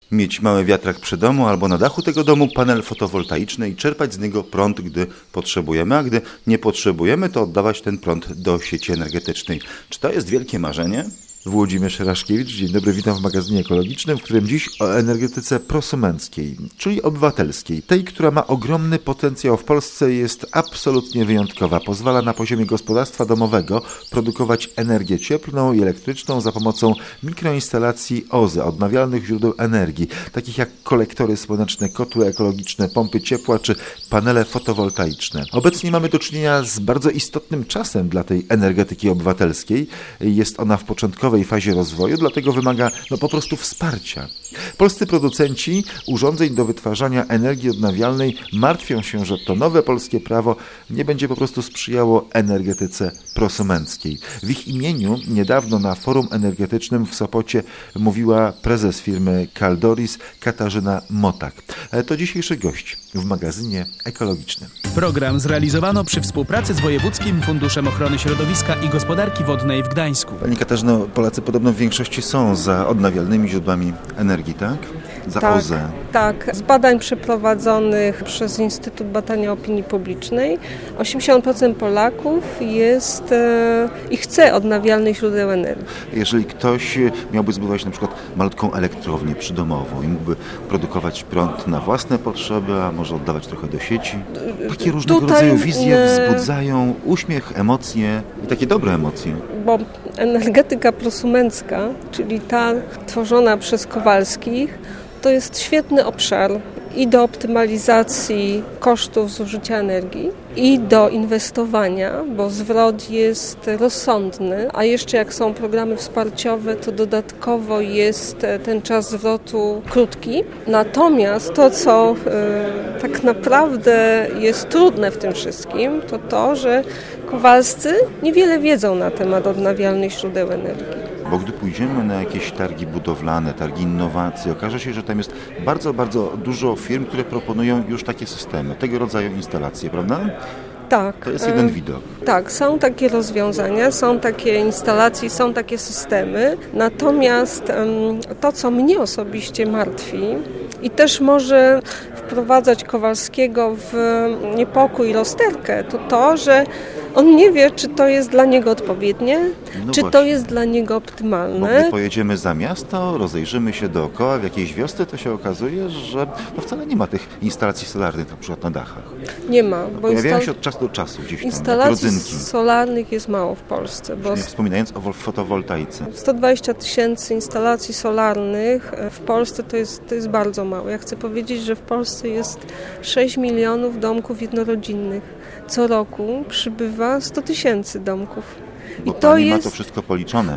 mieć mały wiatrak przy domu albo na dachu tego domu, panel fotowoltaiczny i czerpać z niego prąd, gdy potrzebujemy, a gdy nie potrzebujemy, to oddawać ten prąd do sieci energetycznej. Czy to jest wielkie marzenie? Włodzimierz Raszkiewicz, dzień dobry, witam w magazynie ekologicznym, w którym dziś o energetyce prosumenckiej, czyli obywatelskiej. Tej, która ma ogromny potencjał w Polsce, jest absolutnie wyjątkowa. Pozwala na poziomie gospodarstwa domowego produkować energię cieplną i elektryczną za pomocą mikroinstalacji OZE, odnawialnych źródeł energii, takich jak kolektory słoneczne, kotły ekologiczne, pompy ciepła czy panele fotowoltaiczne. Obecnie mamy do czynienia z bardzo istotnym czasem dla tej energetyki obywatelskiej. Jest ona w początkowej fazie rozwoju, dlatego wymaga po prostu wsparcia. Polscy producenci urządzeń do wytwarzania energii odnawialnej martwią się, że to nowe polskie prawo nie będzie po prostu sprzyjało energetyce prosumenckiej. W ich imieniu niedawno na forum energetycznym w Sopocie mówiła prezes firmy Caldoris Katarzyna Motak. To dzisiejszy gość w magazynie ekologicznym. Program zrealizowano przy współpracy z Wojewódzkim Funduszem Ochrony Środowiska i Gospodarki Wodnej w Gdańsku. Pani Katarzyno, Polacy podobno w większości są za odnawialnymi źródłami energii, tak? Za OZE. Tak. Z badań przeprowadzonych przez Instytut Badania Opinii Publicznej 80% Polaków jest i chce odnawialnych źródeł energii. Jeżeli ktoś miałby zbudować na przykład malutką elektrownię przydomową i mógłby produkować prąd na własne potrzeby, a może oddawać trochę do sieci, takie różnego rodzaju wizje wzbudzają uśmiech, emocje i takie dobre emocje. Bo energetyka prosumencka, czyli ta tworzona przez Kowalskich, to jest świetny obszar i do optymalizacji kosztów zużycia energii, i do inwestowania, bo zwrot jest rozsądny, a jeszcze jak są programy wsparciowe, to dodatkowo jest ten czas zwrotu krótki. Natomiast to, co tak naprawdę jest trudne w tym wszystkim, to to, że Kowalscy niewiele wiedzą na temat odnawialnych źródeł energii. Bo gdy pójdziemy na jakieś targi budowlane, targi innowacji, okaże się, że tam jest bardzo, bardzo dużo firm, które proponują już takie systemy, tego rodzaju instalacje, prawda? Tak. To jest jeden widok. Tak, są takie rozwiązania, są takie instalacje, są takie systemy. Natomiast to, co mnie osobiście martwi i też może wprowadzać Kowalskiego w niepokój i rozterkę, to to, że on nie wie, czy to jest dla niego odpowiednie, czy to jest dla niego optymalne. Bo gdy pojedziemy za miasto, rozejrzymy się dookoła w jakiejś wiosce, to się okazuje, że wcale nie ma tych instalacji solarnych na przykład na dachach. Nie ma. Bo pojawiają się od czasu do czasu gdzieś tam, instalacji solarnych jest mało w Polsce. Bo nie wspominając o fotowoltaice. 120 000 instalacji solarnych w Polsce to jest bardzo mało. Ja chcę powiedzieć, że w Polsce jest 6 milionów domków jednorodzinnych. Co roku przybywa 100 000 domków. Bo pani ma to wszystko policzone.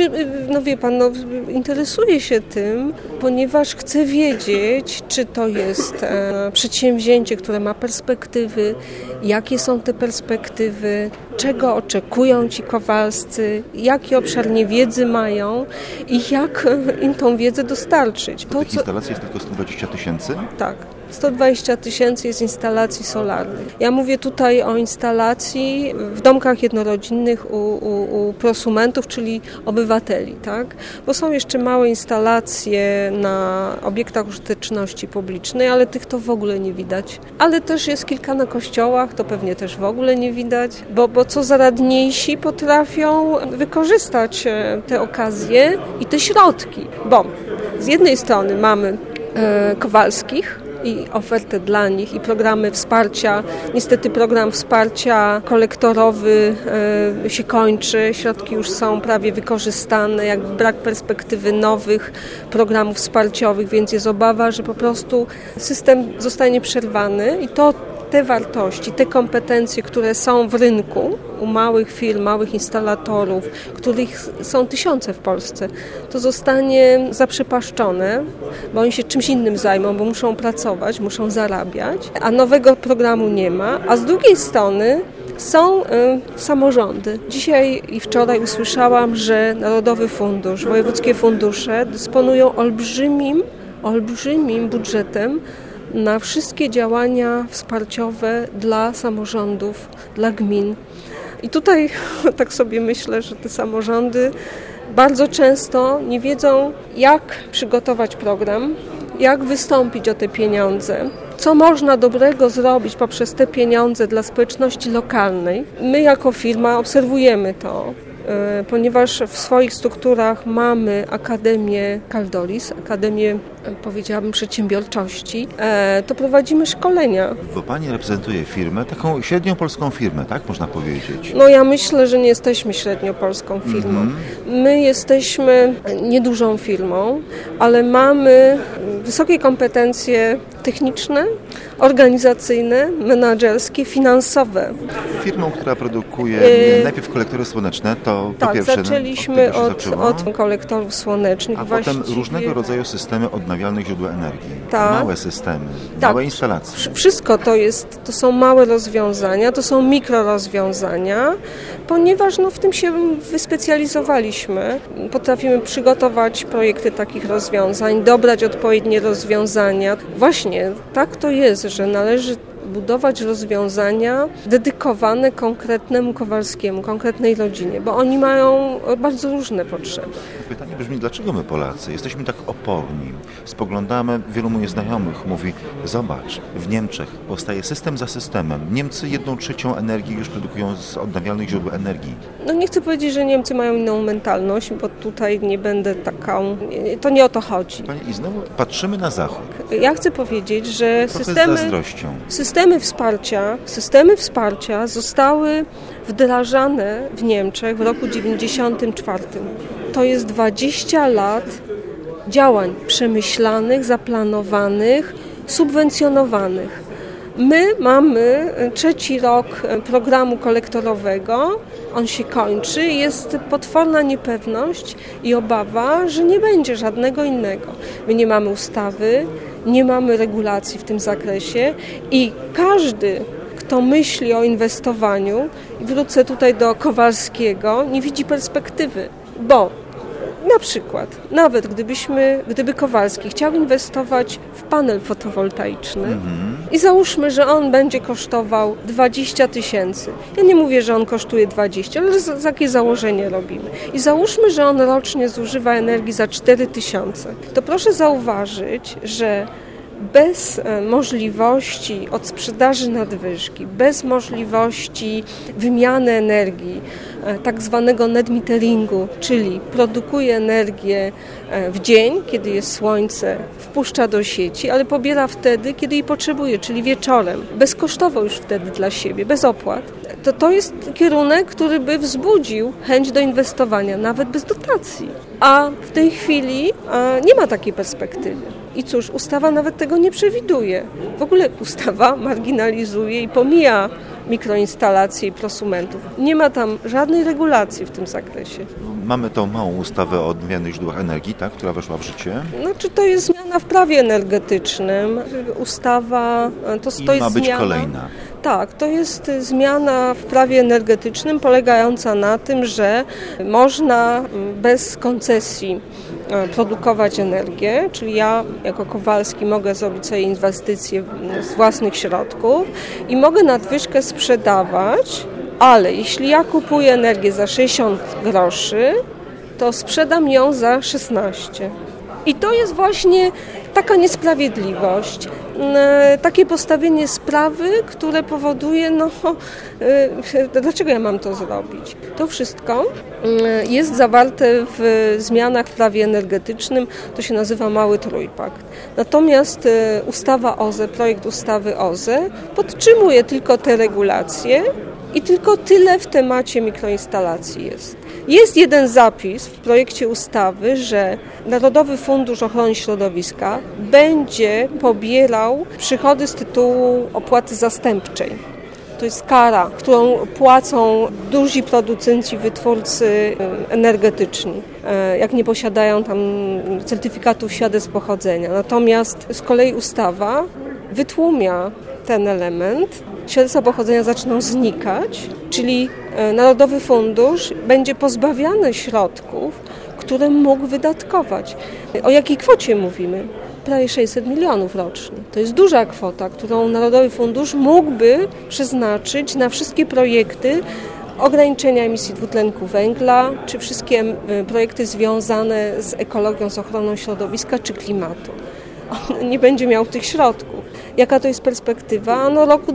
Wie pan, interesuję się tym, ponieważ chcę wiedzieć, czy to jest przedsięwzięcie, które ma perspektywy, jakie są te perspektywy, czego oczekują ci Kowalscy, jaki obszar niewiedzy mają i jak im tą wiedzę dostarczyć. Tych instalacji jest tylko 120 000? Tak. 120 000 jest instalacji solarnych. Ja mówię tutaj o instalacji w domkach jednorodzinnych u prosumentów, czyli obywateli, tak? Bo są jeszcze małe instalacje na obiektach użyteczności publicznej, ale tych to w ogóle nie widać. Ale też jest kilka na kościołach, to pewnie też w ogóle nie widać, bo co zaradniejsi potrafią wykorzystać te okazje i te środki. Bo z jednej strony mamy Kowalskich, i ofertę dla nich i programy wsparcia. Niestety program wsparcia kolektorowy się kończy, środki już są prawie wykorzystane, jakby brak perspektywy nowych programów wsparciowych, więc jest obawa, że po prostu system zostanie przerwany i to te wartości, te kompetencje, które są w rynku u małych firm, małych instalatorów, których są tysiące w Polsce, to zostanie zaprzepaszczone, bo oni się czymś innym zajmą, bo muszą pracować, muszą zarabiać, a nowego programu nie ma, a z drugiej strony są samorządy. Dzisiaj i wczoraj usłyszałam, że Narodowy Fundusz, wojewódzkie fundusze dysponują olbrzymim budżetem na wszystkie działania wsparciowe dla samorządów, dla gmin. I tutaj tak sobie myślę, że te samorządy bardzo często nie wiedzą, jak przygotować program, jak wystąpić o te pieniądze, co można dobrego zrobić poprzez te pieniądze dla społeczności lokalnej. My jako firma obserwujemy to, ponieważ w swoich strukturach mamy Akademię Caldoris, Akademię, powiedziałabym, przedsiębiorczości, to prowadzimy szkolenia. Bo pani reprezentuje firmę, taką średnią polską firmę, tak można powiedzieć? No ja myślę, że nie jesteśmy średnio polską firmą. My jesteśmy niedużą firmą, ale mamy wysokie kompetencje techniczne, organizacyjne, menedżerskie, finansowe. Firmą, która produkuje najpierw kolektory słoneczne, to po tak, pierwsze... zaczęliśmy od kolektorów słonecznych. A potem różnego rodzaju systemy odnawialnych źródeł energii. Tak. Małe systemy, małe instalacje. Wszystko to są małe rozwiązania, to są mikrorozwiązania, ponieważ w tym się wyspecjalizowaliśmy. Potrafimy przygotować projekty takich rozwiązań, dobrać odpowiednie rozwiązania. Właśnie tak to jest, że należy budować rozwiązania dedykowane konkretnemu Kowalskiemu, konkretnej rodzinie, bo oni mają bardzo różne potrzeby. Pytanie brzmi, dlaczego my Polacy jesteśmy tak oporni? Spoglądamy, wielu moich znajomych mówi, zobacz, w Niemczech powstaje system za systemem. Niemcy 1/3 energii już produkują z odnawialnych źródeł energii. Nie chcę powiedzieć, że Niemcy mają inną mentalność, bo tutaj nie będę taką, to nie o to chodzi. Pani, i znowu patrzymy na Zachód. Ja chcę powiedzieć, że systemy wsparcia zostały wdrażane w Niemczech w roku 1994. To jest 20 lat działań przemyślanych, zaplanowanych, subwencjonowanych. My mamy 3. rok programu kolektorowego, on się kończy, jest potworna niepewność i obawa, że nie będzie żadnego innego. My nie mamy ustawy, nie mamy regulacji w tym zakresie i każdy, kto myśli o inwestowaniu, i wrócę tutaj do Kowalskiego, nie widzi perspektywy, bo na przykład, nawet gdyby Kowalski chciał inwestować w panel fotowoltaiczny i załóżmy, że on będzie kosztował 20 000. Ja nie mówię, że on kosztuje 20, ale takie założenie robimy. I załóżmy, że on rocznie zużywa energii za 4000. To proszę zauważyć, że bez możliwości odsprzedaży nadwyżki, bez możliwości wymiany energii, tak zwanego net meteringu, czyli produkuje energię w dzień, kiedy jest słońce, wpuszcza do sieci, ale pobiera wtedy, kiedy jej potrzebuje, czyli wieczorem, bezkosztowo już wtedy dla siebie, bez opłat. To jest kierunek, który by wzbudził chęć do inwestowania, nawet bez dotacji. A w tej chwili nie ma takiej perspektywy. I cóż, ustawa nawet tego nie przewiduje. W ogóle ustawa marginalizuje i pomija mikroinstalacje i prosumentów. Nie ma tam żadnej regulacji w tym zakresie. Mamy tą małą ustawę o odnawialnych źródłach energii, tak, która weszła w życie. To jest zmiana w prawie energetycznym. Ustawa to jest ma być zmiana, kolejna. Tak, to jest zmiana w prawie energetycznym polegająca na tym, że można bez koncesji produkować energię, czyli ja jako Kowalski mogę zrobić sobie inwestycje z własnych środków i mogę nadwyżkę sprzedawać, ale jeśli ja kupuję energię za 60 groszy, to sprzedam ją za 16. I to jest właśnie taka niesprawiedliwość, takie postawienie sprawy, które powoduje, dlaczego ja mam to zrobić? To wszystko jest zawarte w zmianach w prawie energetycznym, to się nazywa Mały Trójpakt. Natomiast ustawa OZE, projekt ustawy OZE podtrzymuje tylko te regulacje i tylko tyle w temacie mikroinstalacji jest. Jest jeden zapis w projekcie ustawy, że Narodowy Fundusz Ochrony Środowiska będzie pobierał przychody z tytułu opłaty zastępczej. To jest kara, którą płacą duzi producenci, wytwórcy energetyczni, jak nie posiadają tam certyfikatów świadectw pochodzenia. Natomiast z kolei ustawa wytłumia ten element, świadectwa pochodzenia zaczną znikać, czyli Narodowy Fundusz będzie pozbawiany środków, które mógł wydatkować. O jakiej kwocie mówimy? Prawie 600 milionów rocznie. To jest duża kwota, którą Narodowy Fundusz mógłby przeznaczyć na wszystkie projekty ograniczenia emisji dwutlenku węgla, czy wszystkie projekty związane z ekologią, z ochroną środowiska, czy klimatu. on nie będzie miał tych środków. Jaka to jest perspektywa? No roku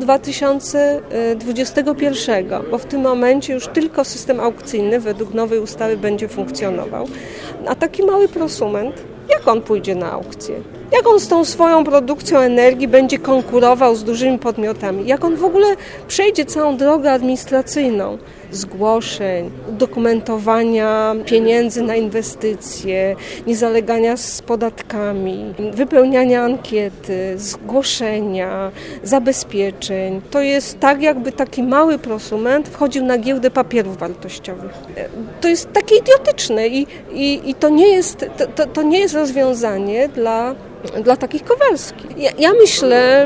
2021, bo w tym momencie już tylko system aukcyjny według nowej ustawy będzie funkcjonował. A taki mały prosument, jak on pójdzie na aukcję? Jak on z tą swoją produkcją energii będzie konkurował z dużymi podmiotami? Jak on w ogóle przejdzie całą drogę administracyjną? Zgłoszeń, dokumentowania pieniędzy na inwestycje, niezalegania z podatkami, wypełniania ankiety, zgłoszenia, zabezpieczeń. To jest tak, jakby taki mały prosument wchodził na giełdę papierów wartościowych. To jest takie idiotyczne i to nie jest rozwiązanie dla takich Kowalskich. Ja myślę,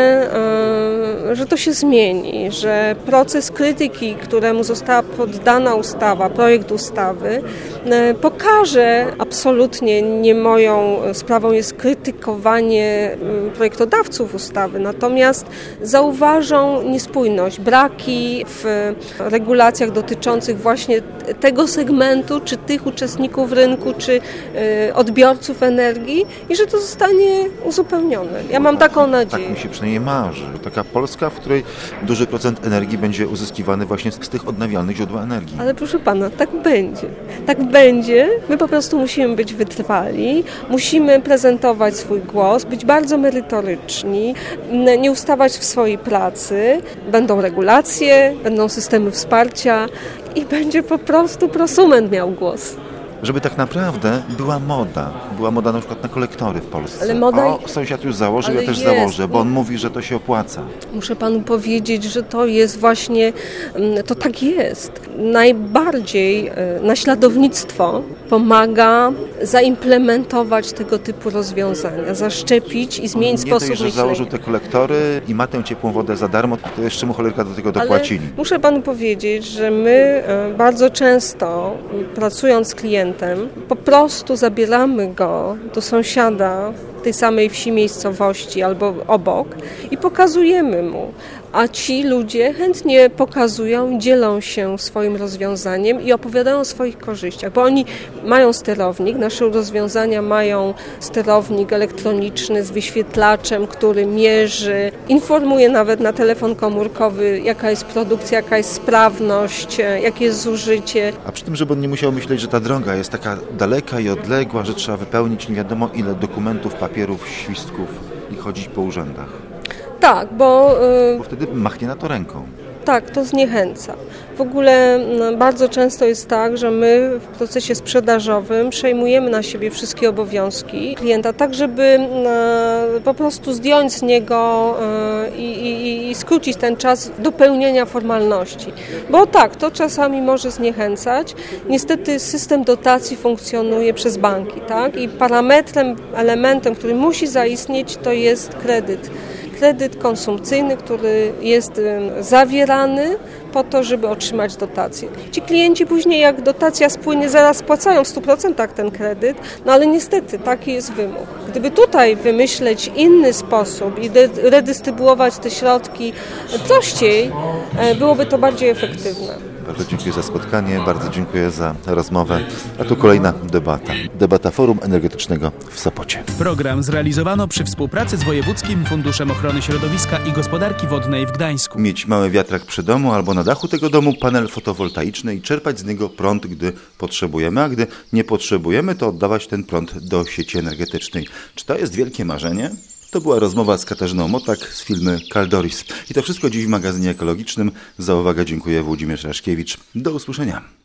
że to się zmieni, że proces krytyki, któremu została poddana ustawa, projekt ustawy, pokaże, absolutnie nie moją sprawą jest krytykowanie projektodawców ustawy, natomiast zauważą niespójność, braki w regulacjach dotyczących właśnie tego segmentu, czy tych uczestników rynku, czy odbiorców energii i że to zostanie uzupełnione. Ja mam taką nadzieję. Tak mi się przynajmniej marzy. Taka Polska, w której duży procent energii będzie uzyskiwany właśnie z tych odnawialnych źródeł energii. Ale proszę pana, tak będzie. Tak będzie. My po prostu musimy być wytrwali, musimy prezentować swój głos, być bardzo merytoryczni, nie ustawać w swojej pracy. Będą regulacje, będą systemy wsparcia i będzie po prostu prosument miał głos. Żeby tak naprawdę była moda na przykład na kolektory w Polsce. Ale moda... sąsiad już założył, ja też jest, założę, bo on mówi, że to się opłaca. Muszę panu powiedzieć, że to jest właśnie, to tak jest. Najbardziej naśladownictwo pomaga zaimplementować tego typu rozwiązania, zaszczepić i zmienić sposób myślenia. Że założył te kolektory i ma tę ciepłą wodę za darmo, to jeszcze mu cholerka do tego dopłacili. Ale muszę panu powiedzieć, że my bardzo często, pracując z klientem, po prostu zabieramy go do sąsiada tej samej wsi, miejscowości albo obok i pokazujemy mu. A ci ludzie chętnie pokazują, dzielą się swoim rozwiązaniem i opowiadają o swoich korzyściach, bo oni mają sterownik, nasze rozwiązania mają sterownik elektroniczny z wyświetlaczem, który mierzy, informuje nawet na telefon komórkowy, jaka jest produkcja, jaka jest sprawność, jakie jest zużycie. A przy tym, żeby on nie musiał myśleć, że ta droga jest taka daleka i odległa, że trzeba wypełnić nie wiadomo ile dokumentów, papierów, świstków i chodzić po urzędach. Tak, bo wtedy machnie na to ręką. Tak, to zniechęca. W ogóle bardzo często jest tak, że my w procesie sprzedażowym przejmujemy na siebie wszystkie obowiązki klienta, tak żeby po prostu zdjąć z niego i skrócić ten czas do pełnienia formalności. Bo tak, to czasami może zniechęcać. Niestety system dotacji funkcjonuje przez banki, tak? I parametrem, elementem, który musi zaistnieć, to jest kredyt. Kredyt konsumpcyjny, który jest zawierany po to, żeby otrzymać dotację. Ci klienci później, jak dotacja spłynie, zaraz spłacają w 100% ten kredyt, no ale niestety taki jest wymóg. Gdyby tutaj wymyśleć inny sposób i redystrybuować te środki prościej, byłoby to bardziej efektywne. Bardzo dziękuję za spotkanie, bardzo dziękuję za rozmowę. A tu kolejna debata. Debata Forum Energetycznego w Sopocie. Program zrealizowano przy współpracy z Wojewódzkim Funduszem Ochrony Środowiska i Gospodarki Wodnej w Gdańsku. Mieć mały wiatrak przy domu albo na dachu tego domu, panel fotowoltaiczny i czerpać z niego prąd, gdy potrzebujemy, a gdy nie potrzebujemy, to oddawać ten prąd do sieci energetycznej. Czy to jest wielkie marzenie? To była rozmowa z Katarzyną Motak z filmu Kaldoris. I to wszystko dziś w magazynie ekologicznym. Za uwagę dziękuję Włodzimierz Raszkiewicz. Do usłyszenia.